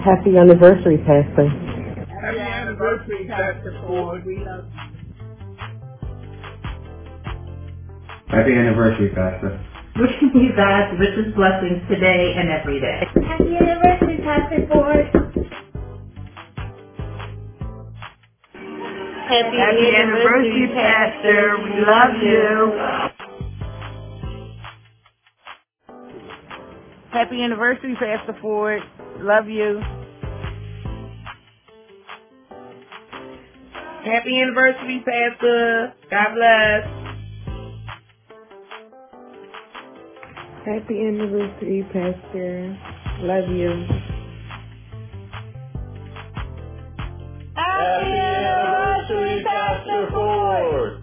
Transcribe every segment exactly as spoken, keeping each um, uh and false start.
Happy anniversary, Pastor. Happy anniversary, Pastor Ford. We love you. Happy anniversary, Pastor. Wishing you God's richest blessings today and every day. Happy anniversary, Pastor Ford. Happy, Happy anniversary, Pastor. We love you. Happy anniversary, Pastor Ford. Love you. Happy anniversary, Pastor. God bless. Happy anniversary, Pastor. Love you. Happy anniversary, Pastor Ford.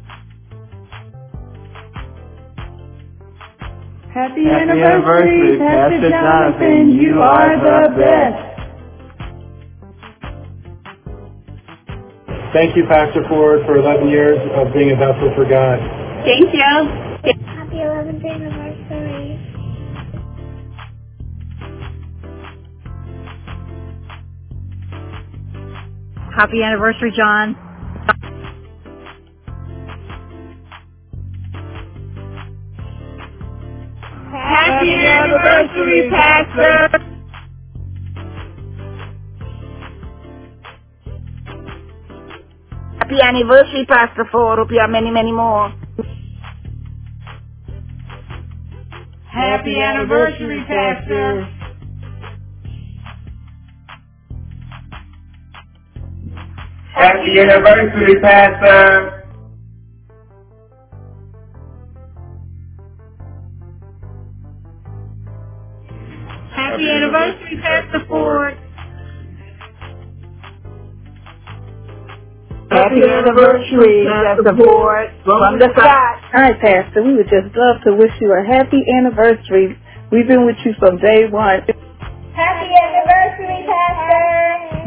Happy, Happy anniversary, Pastor Jonathan. You are the best. Thank you, Pastor Ford, for eleven years of being a vessel for God. Thank you. Happy eleventh anniversary. Happy anniversary, John. Happy anniversary, Pastor. Happy anniversary, Pastor Ford. Hope you have many, many more. Happy anniversary, Pastor. Happy anniversary, Pastor. Happy anniversary, Pastor Ford. Happy anniversary, Pastor Ford, from the sky. Hi, Pastor. We would just love to wish you a happy anniversary. We've been with you from day one. Happy anniversary, Pastor.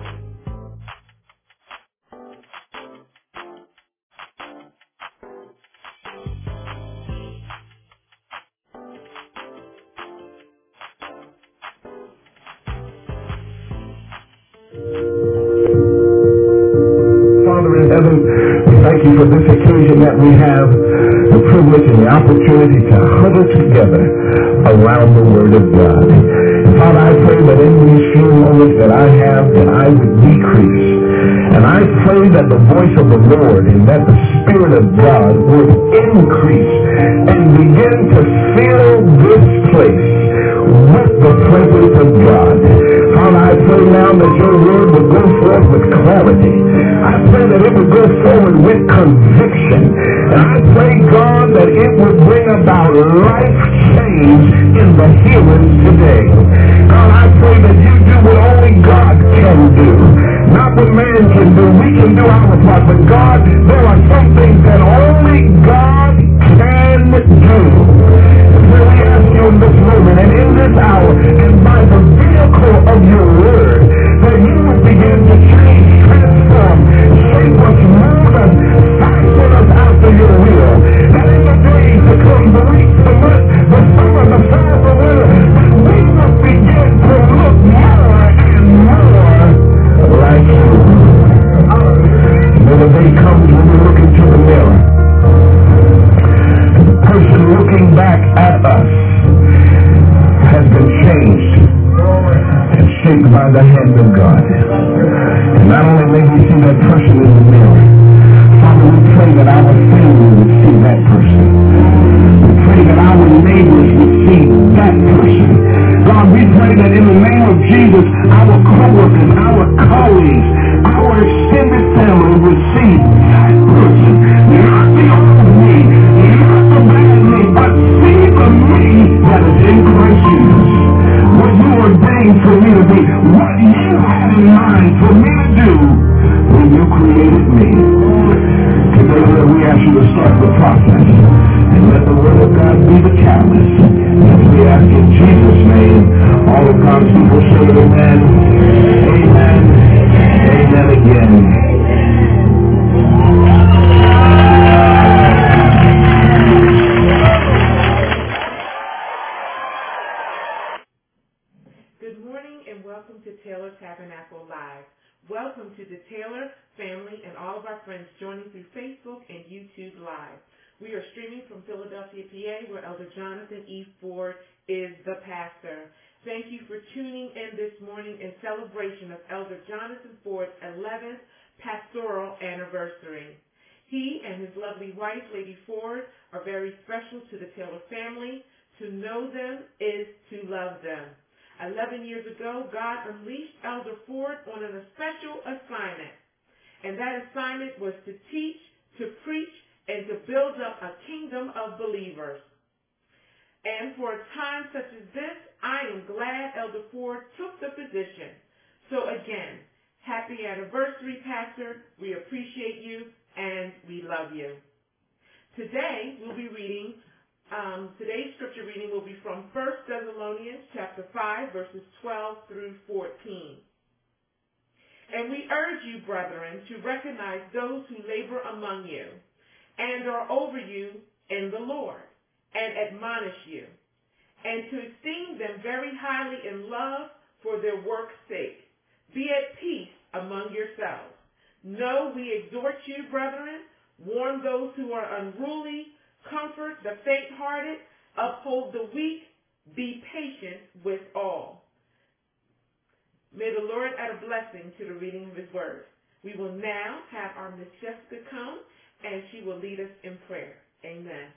Father in heaven, we thank you for this occasion that we have the privilege and the opportunity to huddle together around the Word of God. And Father, I pray that in these few moments that I have, that I would decrease. And I pray that the voice of the Lord and that the Spirit of God would increase and begin to fill this place with the presence of God. Father, I pray now that your word would go forth with clarity. I pray that it would go forward with conviction. And I pray, God, that it would bring about life change in the hearers today. God, I pray that you do what only God can do. Not what man can do. We can do our part. But God, there are some things that only God can do. So we ask you in this moment and in this hour and by the vehicle of your word that you would begin to change, transform, shape us, mold us, fashion us after your will. That in the days to come, the weeks, the months, the summer, the fall, the winter, that we will begin to look more and more like you. May the day comes when we look into the mirror. The person looking back at us has been changed and shaped by the hand of God. And not only may we see that person in the mirror, Father, we pray that our family would see that person. We pray that our neighbors would see that person. God, we pray that in the name of Jesus, our co-workers, our colleagues, our extended family would see that person. Not the old me, not the bad me, but see the me that is in Christ Jesus. What you ordained for me to be, what you had in mind for me to do when you created me. Today, Lord, we ask you to start the process and let the word of God be the catalyst. As we ask in Jesus' name, all of God's people say amen. Amen. Amen again. Good morning and welcome to Taylor Tabernacle Live. Welcome to the Taylor family and all of our friends joining through Facebook and YouTube Live. We are streaming from Philadelphia, P A, where Elder Jonathan E. Ford is the pastor. Thank you for tuning in this morning in celebration of Elder Jonathan Ford's eleventh pastoral anniversary. He and his lovely wife, Lady Ford, are very special to the Taylor family. To know them is to love them. Eleven years ago, God unleashed Elder Ford on a special assignment. And that assignment was to teach, to preach, and to build up a kingdom of believers. And for a time such as this, I am glad Elder Ford took the position. So again, happy anniversary, Pastor. We appreciate you and we love you. Today, we'll be reading, um, today's scripture reading will be from First Thessalonians chapter five, verses twelve through fourteen. And we urge you, brethren, to recognize those who labor among you and are over you in the Lord, and admonish you, and to esteem them very highly in love for their work's sake. Be at peace among yourselves. No, we exhort you, brethren, warn those who are unruly, comfort the faint-hearted, uphold the weak, be patient with all. May the Lord add a blessing to the reading of his word. We will now have our Miss Jessica come, and she will lead us in prayer. Amen.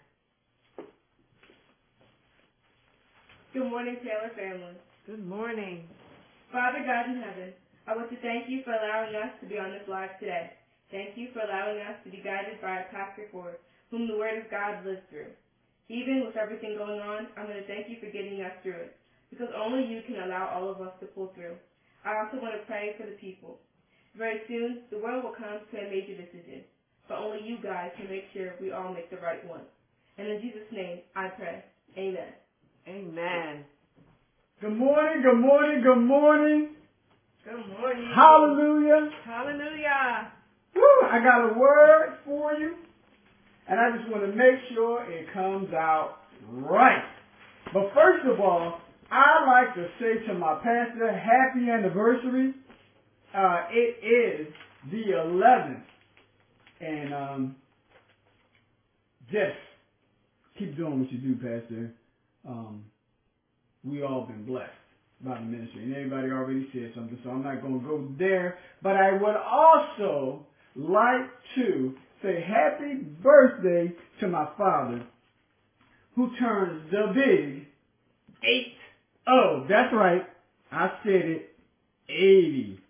Good morning, Taylor family. Good morning. Father God in heaven, I want to thank you for allowing us to be on this live today. Thank you for allowing us to be guided by our Pastor Ford, whom the Word of God lives through. Even with everything going on, I'm going to thank you for getting us through it, because only you can allow all of us to pull through. I also want to pray for the people. Very soon, the world will come to a major decision, but only you guys can make sure we all make the right one. And in Jesus' name, I pray. Amen. Amen. Good morning, good morning, good morning. Good morning. Hallelujah. Hallelujah. Woo, I got a word for you, and I just want to make sure it comes out right. But first of all, I'd like to say to my pastor, happy anniversary. Uh, it is the eleventh. And um, just keep doing what you do, Pastor. Um, we all been blessed by the ministry. And everybody already said something, so I'm not going to go there. But I would also like to say happy birthday to my father, who turns the big eight. Oh, that's right. I said it. eighty.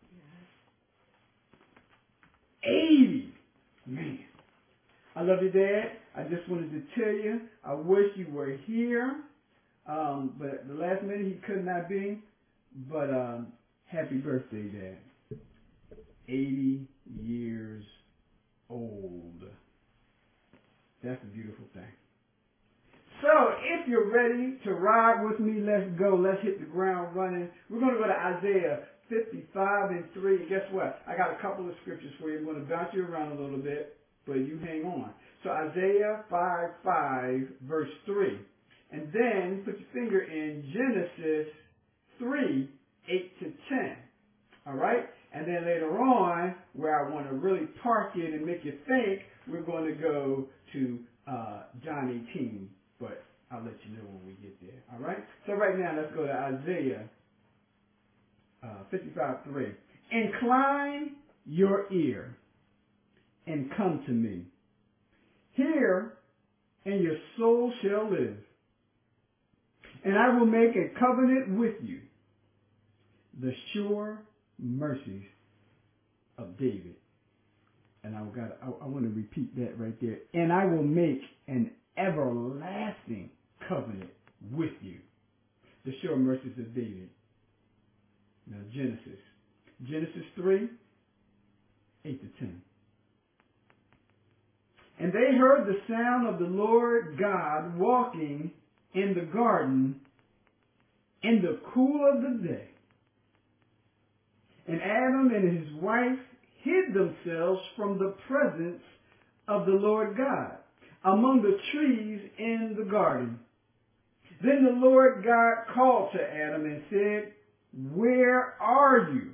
eighty. Man. I love you, Dad. I just wanted to tell you, I wish you were here. Um, but at the last minute he could not be. But um, happy birthday, Dad. eighty years old. That's a beautiful thing. So, if you're ready to ride with me, let's go. Let's hit the ground running. We're going to go to Isaiah fifty-five and three. And guess what? I got a couple of scriptures for you. I'm going to bounce you around a little bit, but you hang on. So, Isaiah five five, verse three. And then put your finger in Genesis three, eight to ten. All right? And then later on, where I want to really park it and make you think, we're going to go to uh, John eighteen. But I'll let you know when we get there. All right? So right now, let's go to Isaiah uh, fifty-five three. Incline your ear and come to me. Hear, and your soul shall live. And I will make a covenant with you, the sure mercies of David. And I got I, I want to repeat that right there. And I will make an everlasting covenant with you, the sure mercies of David. Now Genesis. Genesis three, eight to ten. And they heard the sound of the Lord God walking in the garden in the cool of the day. And Adam and his wife hid themselves from the presence of the Lord God among the trees in the garden. Then the Lord God called to Adam and said, where are you?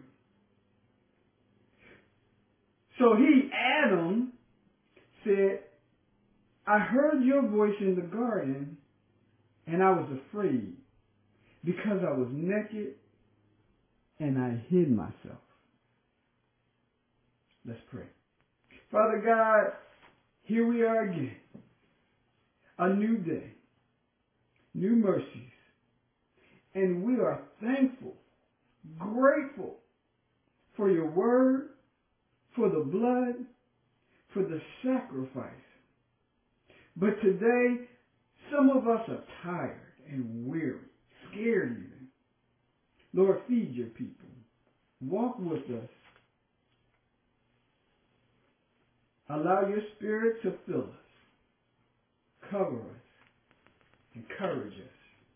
So he, Adam, said, I heard your voice in the garden, and I was afraid because I was naked and I hid myself. Let's pray. Father God, here we are again. A new day, new mercies, and we are thankful, grateful for your word, for the blood, for the sacrifice. But today, some of us are tired and weary, scared even. Lord, feed your people. Walk with us. Allow your Spirit to fill us, cover us, encourage us.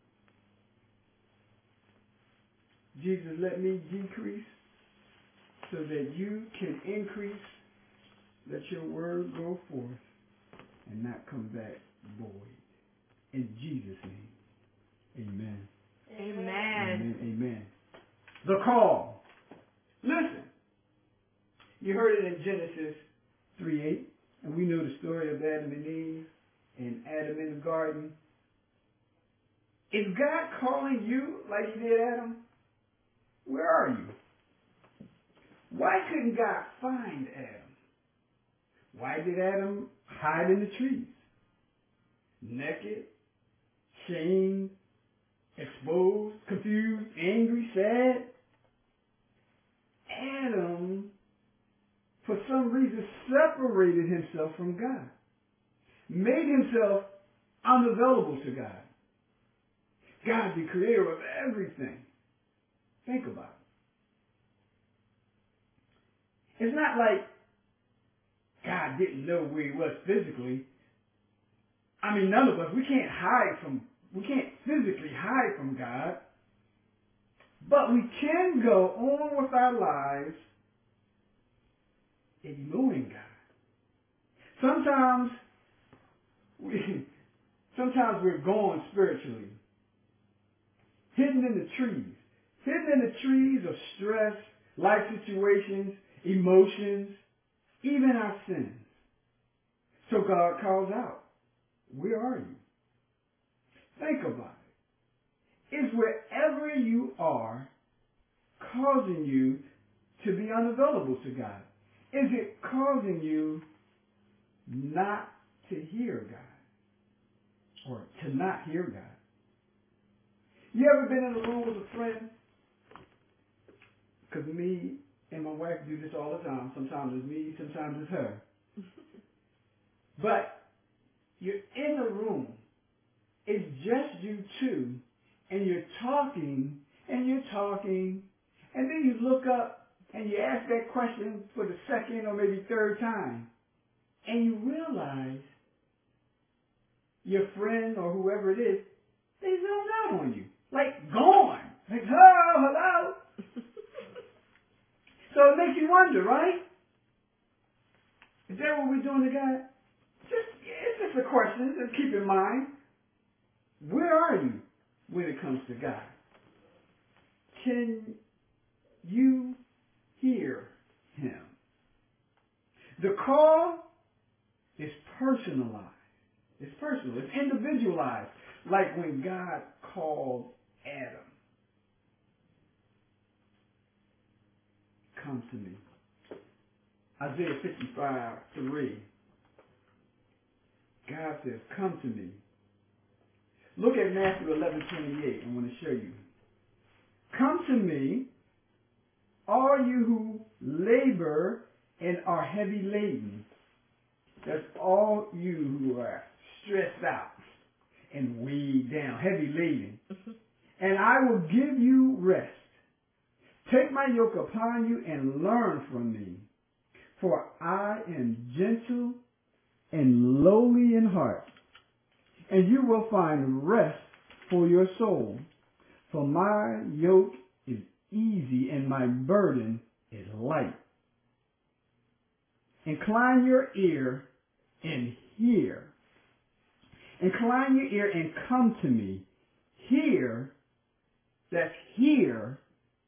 Jesus, let me decrease so that you can increase. Let your word go forth and not come back void. In Jesus' name, amen. Amen. Amen. Amen. The call. Listen. You heard it in Genesis three eight, and we know the story of Adam and Eve and Adam in the garden. Is God calling you like he did Adam? Where are you? Why couldn't God find Adam? Why did Adam hide in the trees? Naked, shamed, exposed, confused, angry, sad. Adam, for some reason, separated himself from God. Made himself unavailable to God. God, the creator of everything. Think about it. It's not like God didn't know where he was physically. I mean, none of us, we can't hide from, we can't physically hide from God. But we can go on with our lives ignoring God. Sometimes we, sometimes we're gone spiritually. Hidden in the trees. Hidden in the trees of stress, life situations, emotions, even our sins. So God calls out, where are you? Think about it. Is wherever you are causing you to be unavailable to God? Is it causing you not to hear God? Or to not hear God? You ever been in a room with a friend? Because me and my wife do this all the time. Sometimes it's me, sometimes it's her. But you're in a room. It's just you two. And you're talking, and you're talking. And then you look up, and you ask that question for the second or maybe third time. And you realize your friend or whoever it is, they zoned out on you. Like, gone. Like, hello, hello. So it makes you wonder, right? Is that what we're doing to God? Just, it's just a question. Just keep in mind. Where are you when it comes to God? Can you hear him? The call is personalized. It's personal. It's individualized. Like when God called Adam. Come to me. Isaiah fifty-five three. God says, come to me. Look at Matthew eleven twenty-eight. I want to show you. Come to me, all you who labor and are heavy laden. That's all you who are stressed out and weighed down, heavy laden. And I will give you rest. Take my yoke upon you and learn from me. For I am gentle and lowly in heart. And you will find rest for your soul. For my yoke is easy and my burden is light. Incline your ear and hear. Incline your ear and come to me. Hear, that's hear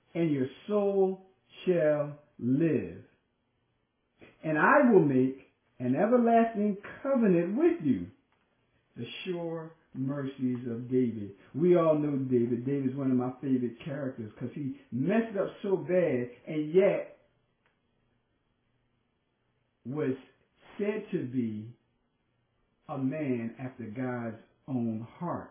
and your soul shall live. And I will make an everlasting covenant with you, the sure mercies of David. We all know David. David's one of my favorite characters because he messed up so bad and yet was said to be a man after God's own heart.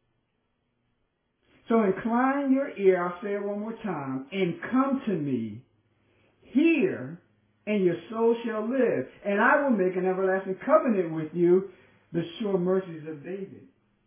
So incline your ear, I'll say it one more time, and come to me. Hear, and your soul shall live. And I will make an everlasting covenant with you, the sure mercies of David.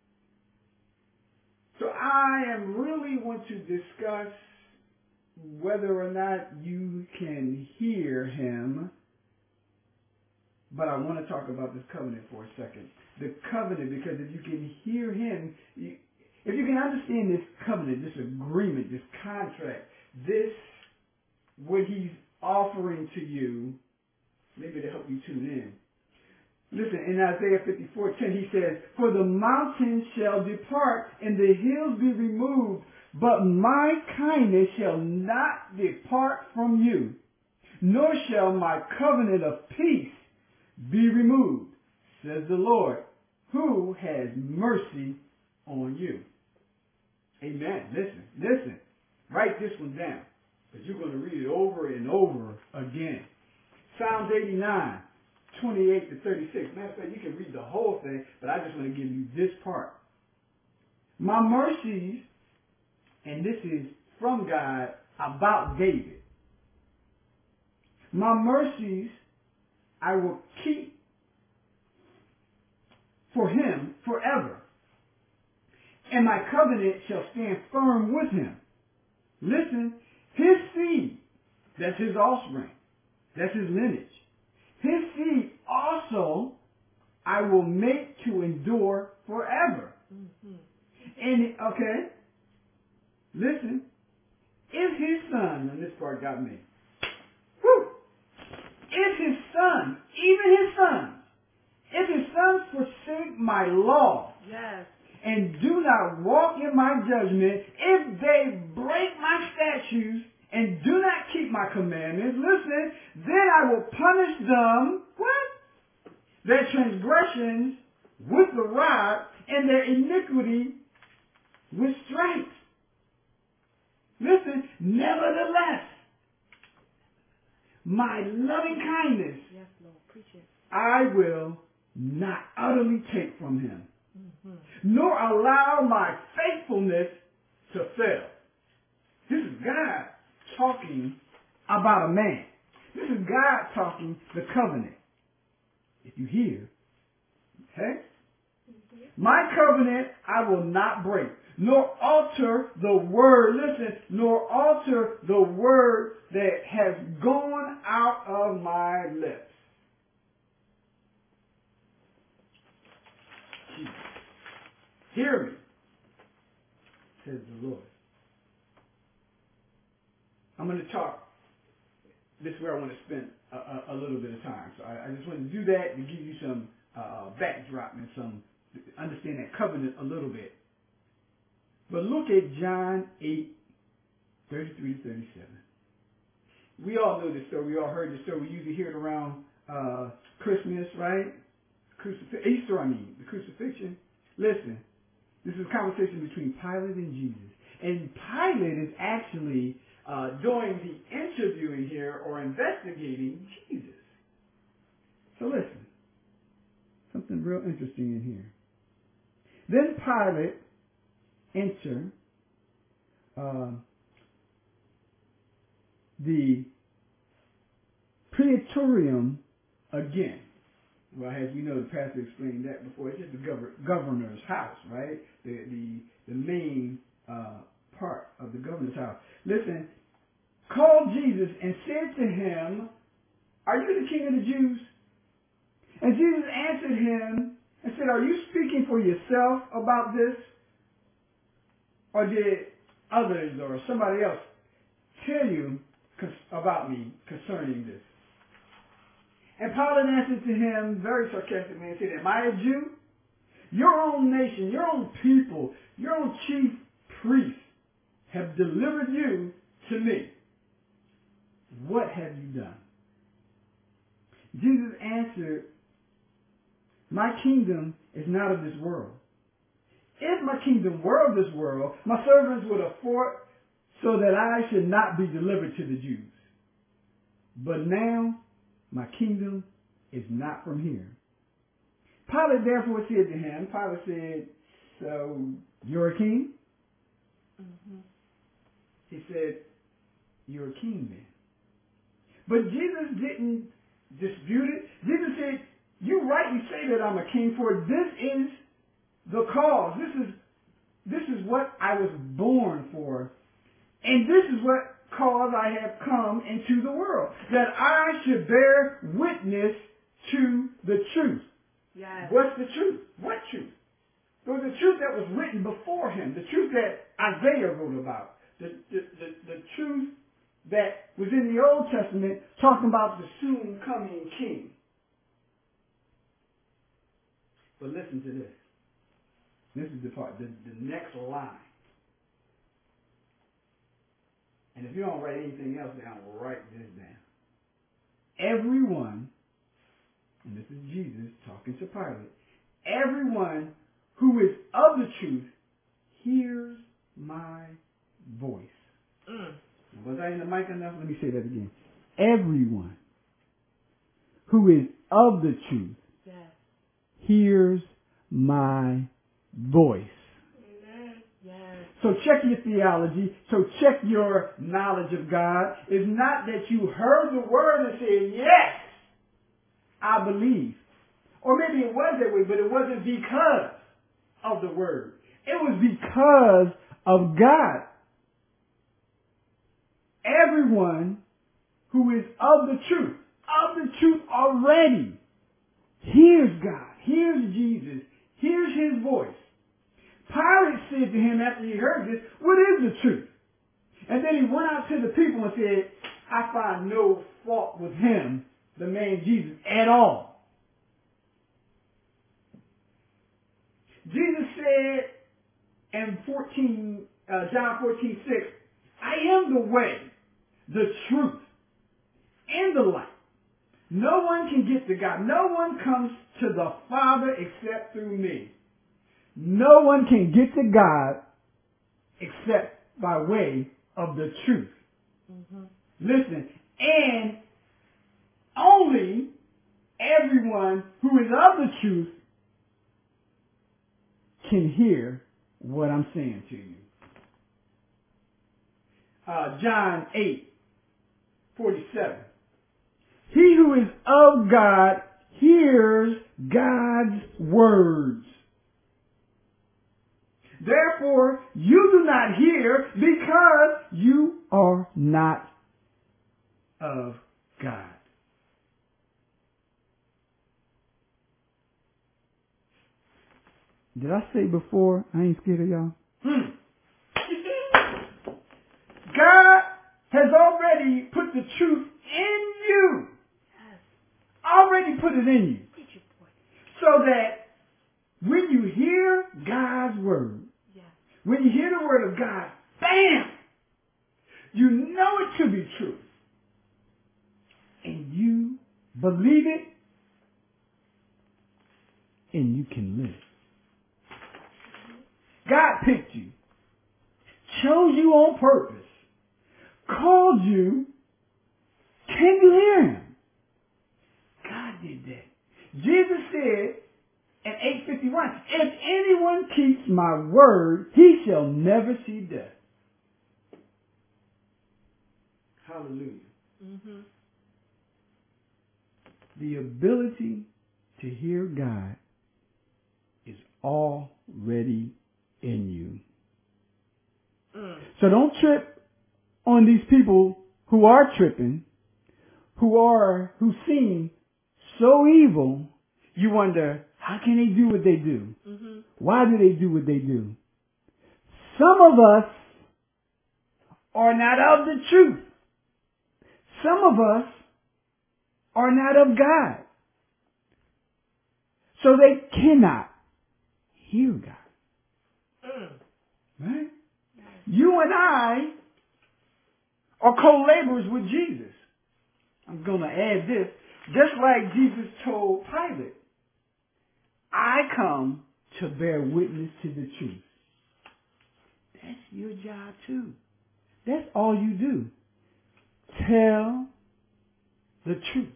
So I am really want to discuss whether or not you can hear him. But I want to talk about this covenant for a second. The covenant, because if you can hear him, you, if you can understand this covenant, this agreement, this contract, this, what he's offering to you, maybe to help you tune in. Listen, in Isaiah fifty-four ten, he says, for the mountains shall depart and the hills be removed, but my kindness shall not depart from you, nor shall my covenant of peace be removed, says the Lord, who has mercy on you. Amen. Listen, listen. Write this one down, because you're going to read it over and over again. Psalms eighty-nine, twenty-eight to thirty-six. Matter of fact, you can read the whole thing, but I just want to give you this part. My mercies, and this is from God about David. My mercies I will keep for him forever, and my covenant shall stand firm with him. Listen, his seed, that's his offspring, that's his lineage. His seed also I will make to endure forever. Mm-hmm. And, okay, listen, if his son, and this part got me, whew, if his son, even his sons, if his sons forsake my law, yes, and do not walk in my judgment, if they break my statutes and do not keep my commandments, listen, then I will punish them, what? Their transgressions with the rod and their iniquity with stripes. Listen, nevertheless, my loving kindness, yes, Lord, preach it, I will not utterly take from him, mm-hmm. nor allow my faithfulness to fail. This is God talking about a man. This is God talking the covenant. If you hear, okay? Mm-hmm. My covenant I will not break, nor alter the word, listen, nor alter the word that has gone out of my lips. Jesus. Hear me, says the Lord. I'm going to talk. This is where I want to spend a, a, a little bit of time. So I, I just want to do that to give you some uh, backdrop and some understand that covenant a little bit. But look at John eight, thirty-three to thirty-seven. We all know this story. We all heard this story. We usually hear it around uh, Christmas, right? Crucif- Easter, I mean, the crucifixion. Listen, this is a conversation between Pilate and Jesus. And Pilate is actually uh, doing the interviewing here or investigating Jesus. So listen, something real interesting in here. Then Pilate enter uh, the Praetorium again. Well, as we know, the pastor explained that before. It's just the gov- governor's house, right? The the, the main uh, part of the governor's house. Listen, called Jesus and said to him, "Are you the king of the Jews?" And Jesus answered him and said, "Are you speaking for yourself about this? Or did others or somebody else tell you about me concerning this?" And Pilate answered to him very sarcastically and said, "Am I a Jew? Your own nation, your own people, your own chief priests have delivered you to me, what have you done? Jesus answered, my kingdom is not of this world. If my kingdom were of this world, my servants would have fought so that I should not be delivered to the Jews. But now my kingdom is not from here. Pilate therefore said to him, Pilate said, so you're a king? Mm-hmm. He said, you're a king then. But Jesus didn't dispute it. Jesus said, you rightly say that I'm a king, for this is the cause. This is, this is what I was born for. And this is what cause I have come into the world, that I should bear witness to the truth. Yes. What's the truth? What truth? It was the truth that was written before him, the truth that Isaiah wrote about, the, the, the, the truth that was in the Old Testament talking about the soon coming king. But listen to this. This is the part, the, the next line. And if you don't write anything else down, write this down. Everyone, and this is Jesus talking to Pilate, everyone who is of the truth hears my voice. Mm. Was I in the mic enough? Let me say that again. Everyone who is of the truth yes. hears my voice. Amen. Yes. So check your theology. So check your knowledge of God. It's not that you heard the word and said, yes, I believe. Or maybe it was that way, but it wasn't because of the word. It was because of God. Everyone who is of the truth, of the truth already, hears God, hears Jesus, hears his voice. Pilate said to him after he heard this, what is the truth? And then he went out to the people and said, I find no fault with him, the man Jesus, at all. Jesus said in fourteen, uh, John fourteen six, I am the way, the truth, and the life. No one can get to God. No one comes to the Father except through me. No one can get to God except by way of the truth. Mm-hmm. Listen, and only everyone who is of the truth can hear what I'm saying to you. Uh, John eight forty-seven. He who is of God hears God's words. Therefore, you do not hear because you are not of God. Did I say before, I ain't scared of y'all? Hmm. God has already put the truth in you. Already put it in you. So that when you hear God's word, yeah. when you hear the word of God, bam! You know it to be true. And you believe it, and you can live. God picked you, chose you on purpose, called you. Can you hear him? God did that. Jesus said in eight fifty-one, if anyone keeps my word, he shall never see death. Hallelujah. Mm-hmm. The ability to hear God is already in you. Mm. So don't trip on these people who are tripping, who are, who seem so evil. You wonder, how can they do what they do? Mm-hmm. Why do they do what they do? Some of us are not of the truth. Some of us are not of God. So they cannot hear God. Mm. Right? You and I are co-laborers with Jesus. I'm going to add this. Just like Jesus told Pilate, I come to bear witness to the truth. That's your job too. That's all you do. Tell the truth.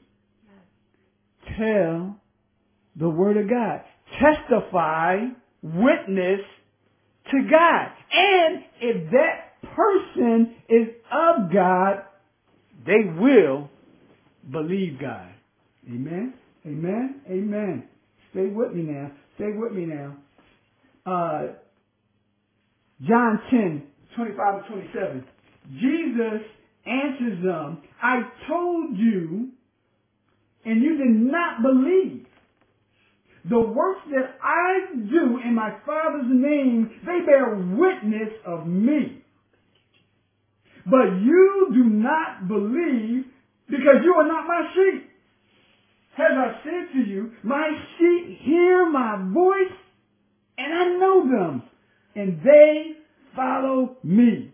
Tell the Word of God. Testify, witness to God. And if that person is of God, they will believe God. Amen? Amen? Amen. Stay with me now. Stay with me now. Uh, John ten, twenty-five and twenty-seven. Jesus answers them, I told you, and you did not believe. The works that I do in my Father's name, they bear witness of me. But you do not believe because you are not my sheep. As I said to you, my sheep hear my voice, and I know them, and they follow me.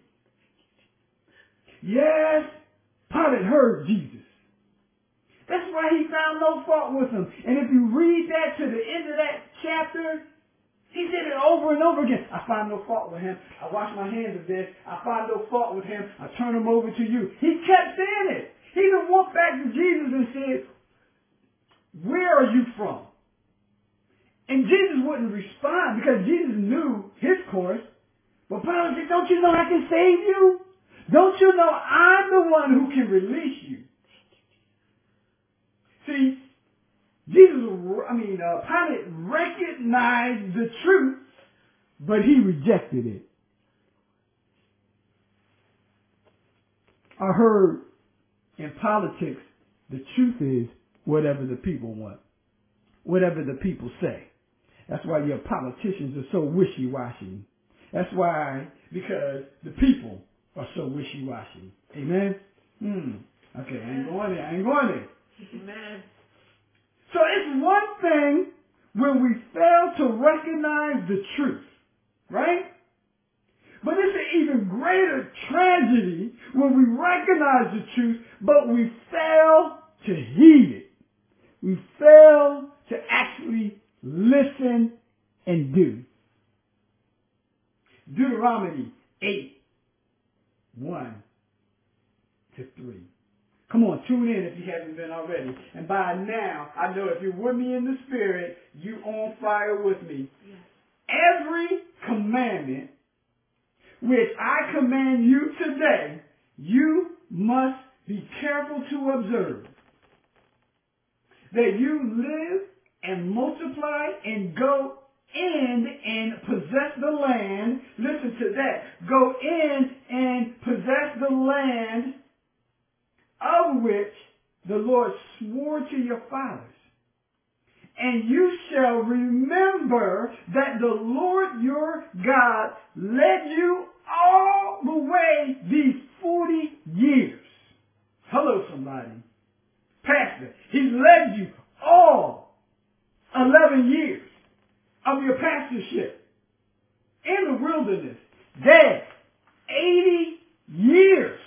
Yes, Pilate heard Jesus. That's why he found no fault with him. And if you read that to the end of that chapter, he said it over and over again. I find no fault with him. I wash my hands of this. I find no fault with him. I turn him over to you. He kept saying it. He even walked back to Jesus and said, where are you from? And Jesus wouldn't respond because Jesus knew his course. But Pilate said, don't you know I can save you? Don't you know I'm the one who can release you? See, Jesus, I mean, uh, Pilate recognized the truth, but he rejected it. I heard in politics, the truth is whatever the people want, whatever the people say. That's why your politicians are so wishy-washy. That's why, because the people are so wishy-washy. Amen? Hmm. Okay, I ain't going there. I ain't going there. Amen. So it's one thing when we fail to recognize the truth, right? But it's an even greater tragedy when we recognize the truth, but we fail to heed it. We fail to actually listen and do. Deuteronomy eight, one to three. Come on, tune in if you haven't been already. And by now, I know if you're with me in the Spirit, you on fire with me. Yes. Every commandment which I command you today, you must be careful to observe, that you live and multiply and go in and possess the land. Listen to that. Go in and possess the land of which the Lord swore to your fathers. And you shall remember that the Lord your God led you all the way these forty years. Hello, somebody. Pastor, He's led you all eleven years of your pastorship in the wilderness. That's eighty years.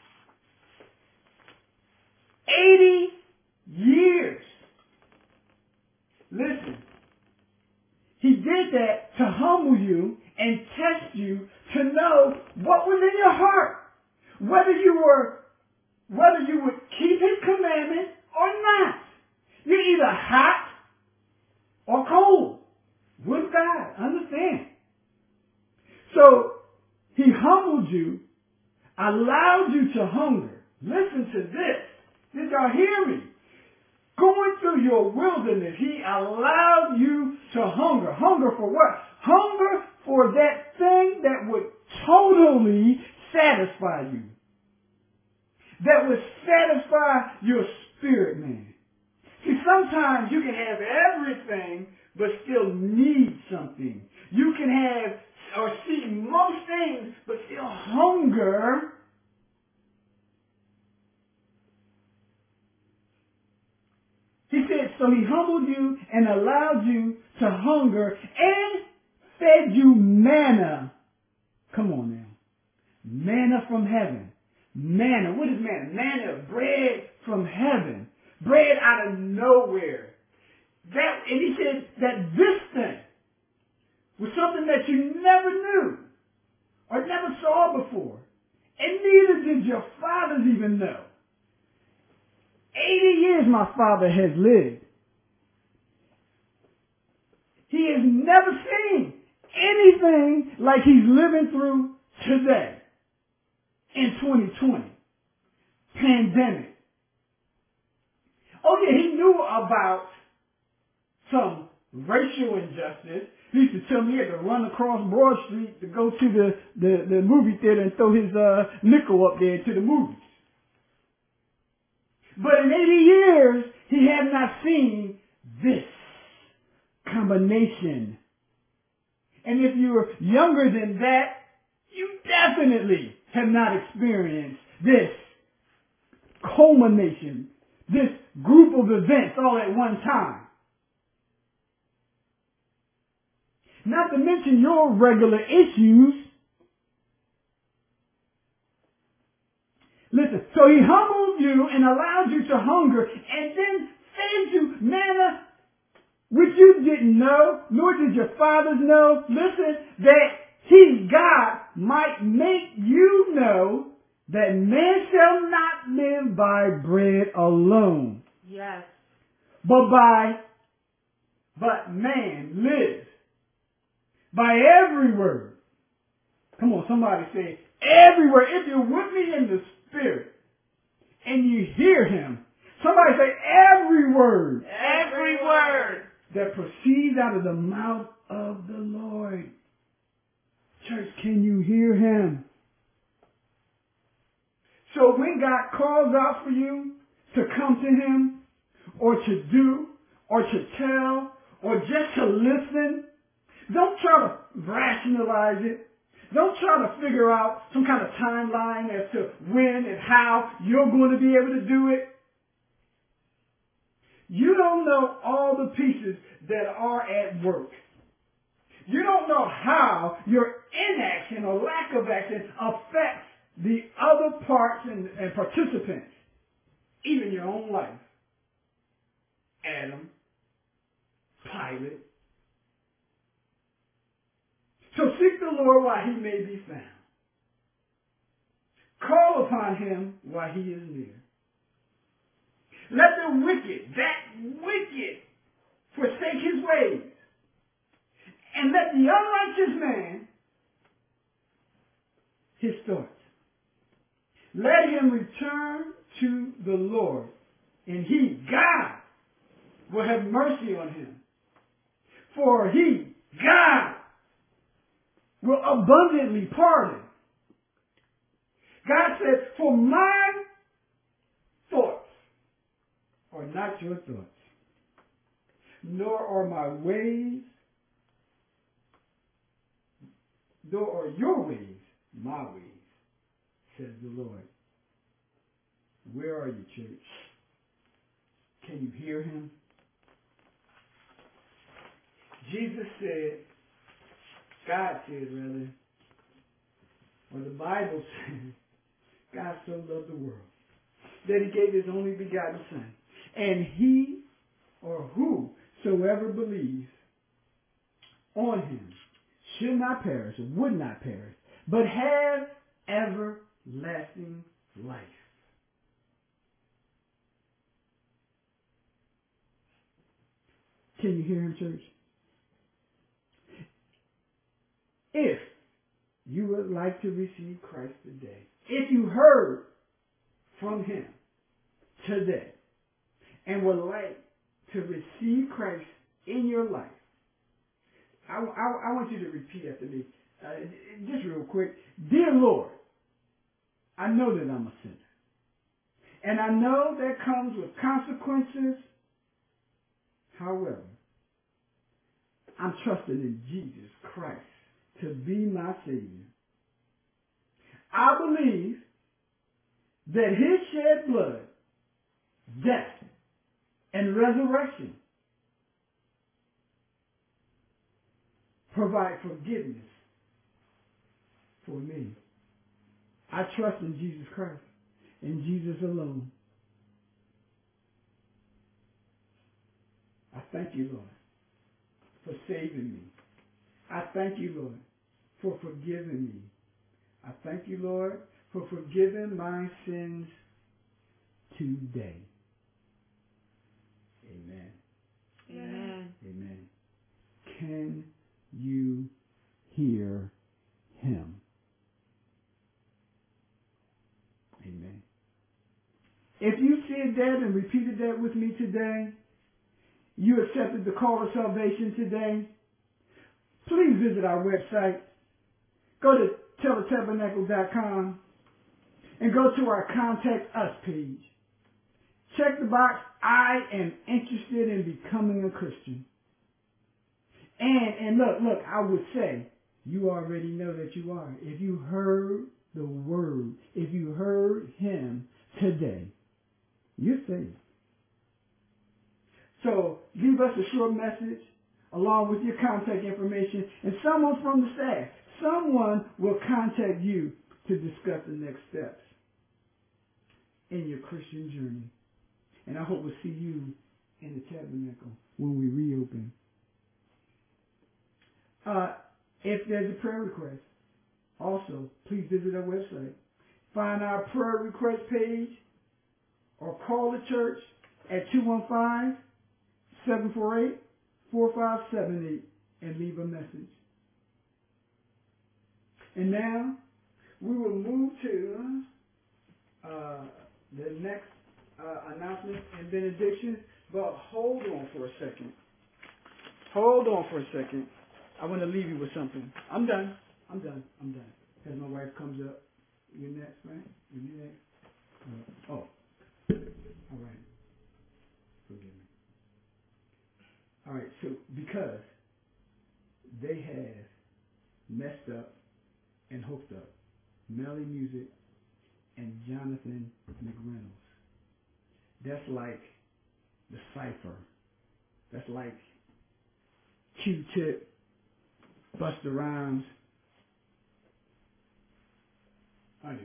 eighty years. Listen, He did that to humble you and test you to know what was in your heart. Whether you were, whether you would keep His commandments or not. You're either hot or cold with God. Understand? So, He humbled you, allowed you to hunger. Listen to this. Did y'all hear me? Going through your wilderness, He allowed you to hunger. Hunger for what? Hunger for that thing that would totally satisfy you. That would satisfy your spirit, man. See, sometimes you can have everything, but still need something. You can have or see most things, but still hunger. He said, so He humbled you and allowed you to hunger and fed you manna. Come on now. Manna from heaven. manna. What is manna? Manna, bread from heaven. Bread out of nowhere. That, and he said that this thing was something that you never knew or never saw before. And neither did your fathers even know. Eighty years my father has lived. He has never seen anything like he's living through today in twenty twenty. Pandemic. Oh yeah, he knew about some racial injustice. He used to tell me he had to run across Broad Street to go to the, the, the movie theater and throw his uh, nickel up there to the movies. But in eighty years, he had not seen this combination. And if you were younger than that, you definitely have not experienced this culmination, this group of events all at one time. Not to mention your regular issues. Listen, so he humbled you and allowed you to hunger and then fed you manna which you didn't know, nor did your fathers know. Listen, that he, God, might make you know that man shall not live by bread alone. Yes. But by, but man lives by every word. Come on, somebody say, every word. If you're with me in the spirit and you hear him, somebody say, every word. Every word. That proceeds out of the mouth of the Lord. Church, can you hear him? So when God calls out for you to come to him, or to do, or to tell, or just to listen, don't try to rationalize it. Don't try to figure out some kind of timeline as to when and how you're going to be able to do it. You don't know all the pieces that are at work. You don't know how your inaction or lack of action affects the other parts and, and participants, even your own life. Adam, Pilate. So seek the Lord while he may be found. Call upon him while he is near. Let the wicked, that wicked, forsake his ways. And let the unrighteous man his thoughts. Let him return to the Lord, and he, God, will have mercy on him. For he, God, will abundantly pardon. God said, for my thoughts are not your thoughts, nor are my ways, nor are your ways my ways, says the Lord. Where are you, church? Can you hear him? Jesus said, God said rather, or the Bible says, God so loved the world that he gave his only begotten Son. And he or whosoever believes on him should not perish, or would not perish, but have everlasting life. Can you hear him, church? If you would like to receive Christ today, if you heard from him today and would like to receive Christ in your life, I, I, I want you to repeat after me, uh, just real quick. Dear Lord, I know that I'm a sinner. And I know that comes with consequences. However, I'm trusting in Jesus Christ to be my Savior. I believe that his shed blood, death, and resurrection provide forgiveness for me. I trust in Jesus Christ in Jesus alone. I thank you, Lord, for saving me. I thank you, Lord, for forgiving me. I thank you, Lord, for forgiving my sins today. Amen. Amen. Amen. Can you hear him? Amen. If you said that and repeated that with me today, you accepted the call of salvation today, please visit our website. Go to taylor tabernacle dot com and go to our Contact Us page. Check the box, I am interested in becoming a Christian. And, and look, look, I would say, you already know that you are. If you heard the word, if you heard him today, you're saved. So leave us a short message along with your contact information, and someone from the staff, someone will contact you to discuss the next steps in your Christian journey. And I hope we'll see you in the tabernacle when we reopen. Uh, if there's a prayer request, also, please visit our website. Find our prayer request page or call the church at two one five, seven four eight, four five seven eight and leave a message. And now, we will move to uh, the next uh, announcement and benediction, but hold on for a second. Hold on for a second. I want to leave you with something. I'm done. I'm done. I'm done. As my wife comes up. You're next, right? Are you next? Uh, oh. All right. Forgive me. All right. So, because they have messed up and hooked up Melly Music and Jonathan McReynolds. That's like the Cypher. That's like Q-Tip, Busta Rhymes. Anyway,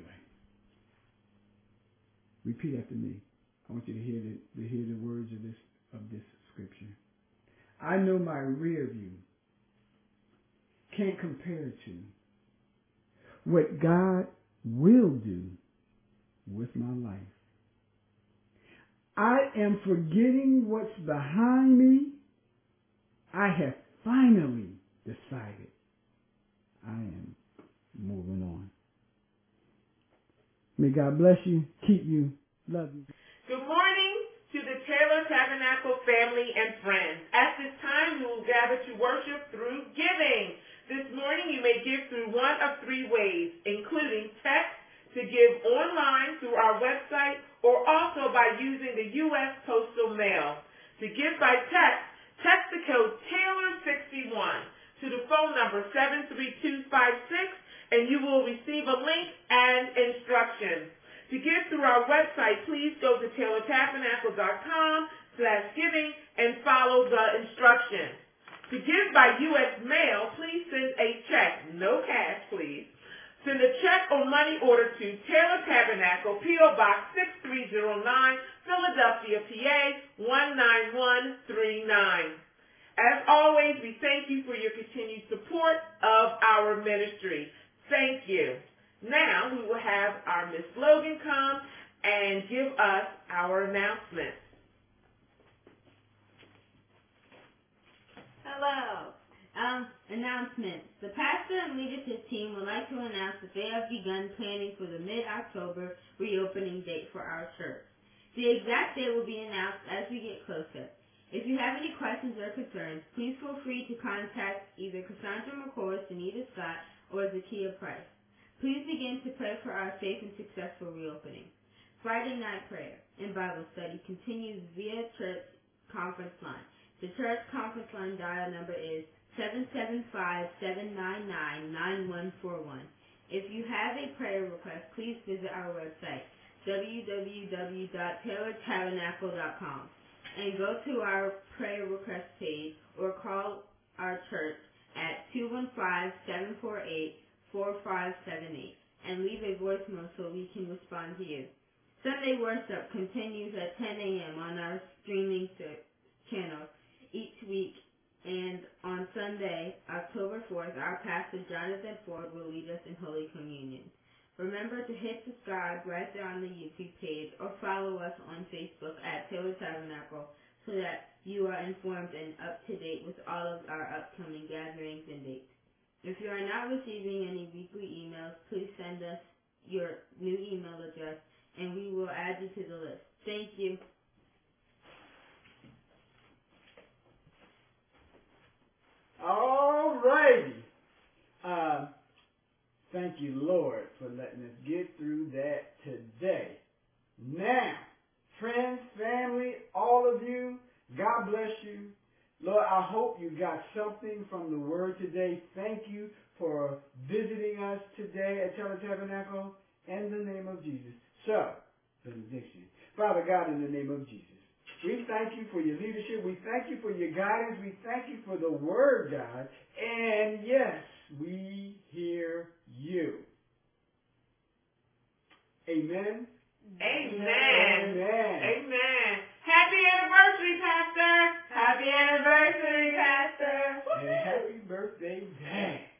repeat after me. I want you to hear the, to hear the words of this of this scripture. I know my rear view can't compare to what God will do with my life. I am forgetting what's behind me. I have finally decided I am moving on. May God bless you, keep you, love you. Good morning to the Taylor Tabernacle family and friends. At this time, we will gather to worship through giving. This morning, you may give through one of three ways, including text to give online through our website or also by using the U S Postal Mail. To give by text, text the code Taylor sixty-one to the phone number seven three two five six and you will receive a link and instructions. To give through our website, please go to taylor tabernacle dot com slash giving and follow the instructions. To give by U S mail, please send a check, no cash please. Send a check or money order to Taylor Tabernacle, P O Box six three zero nine, Philadelphia, P A one nine one three nine. As always, we thank you for your continued support of our ministry. Thank you. Now we will have our Miss Logan come and give us our announcements. Hello. Um, announcements. The pastor and leadership team would like to announce that they have begun planning for the mid-October reopening date for our church. The exact date will be announced as we get closer. If you have any questions or concerns, please feel free to contact either Cassandra McCoy, Shanita Scott, or Zakiya Price. Please begin to pray for our safe and successful reopening. Friday night prayer and Bible study continues via church conference line. The church conference line dial number is seven seven five, seven nine nine, nine one four one. If you have a prayer request, please visit our website, w w w dot taylor tabernacle dot com, and go to our prayer request page or call our church at two one five, seven four eight, four five seven eight and leave a voicemail so we can respond to you. Sunday worship continues at ten a.m. on our streaming channel each week, and on Sunday, October fourth, our pastor Jonathan Ford will lead us in Holy Communion. Remember to hit subscribe right there on the YouTube page or follow us on Facebook at Taylor Tabernacle so that you are informed and up to date with all of our upcoming gatherings and dates. If you are not receiving any weekly emails, please send us your new email address and we will add you to the list. Thank you. All righty. Uh, thank you, Lord, for letting us get through that today. Now, friends, family, all of you, God bless you. Lord, I hope you got something from the word today. Thank you for visiting us today at Taylor Tabernacle in the name of Jesus. So, benediction. Father God, in the name of Jesus, we thank you for your leadership. We thank you for your guidance. We thank you for the word, God. And yes, we hear you. Amen. Amen. Amen. Amen. Happy anniversary, Pastor. Happy anniversary, Pastor. And happy birthday, Dad.